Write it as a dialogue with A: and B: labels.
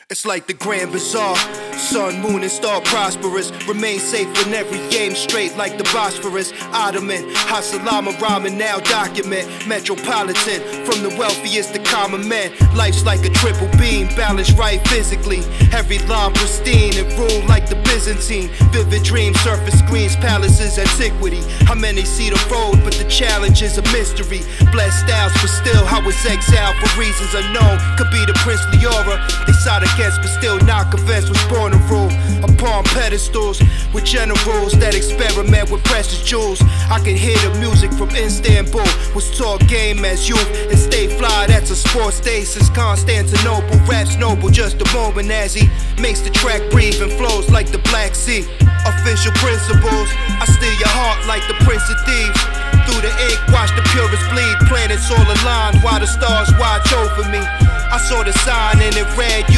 A: It's like the Grand Bazaar. Sun, moon, and star prosperous. Remain safe when every game straight like the Bosphorus. Ottoman, Hassalama ramen now document. Metropolitan, from the wealthiest to common men. Life's like a triple beam, balanced right physically. Every line pristine and ruled like the Byzantine. Vivid dreams, surface screens, palaces, antiquity. How many see the road, but the challenge is a mystery. Blessed styles, but still I was exiled for reasons unknown. Could be the princely aura. They sought against, but still not convinced. Was born to rule upon pedestals with generals that experiment with precious jewels. I can hear the music from Istanbul. Was taught game as youth and stay fly. That's a sports day since Constantinople. Raps noble just a moment as he makes the track breathe and flows like the Black Sea. Official principles, I steal your heart like the Prince of Thieves. Through the ink, watch the purest bleed. Planets all aligned while the stars watch over me. I saw the sign and it read,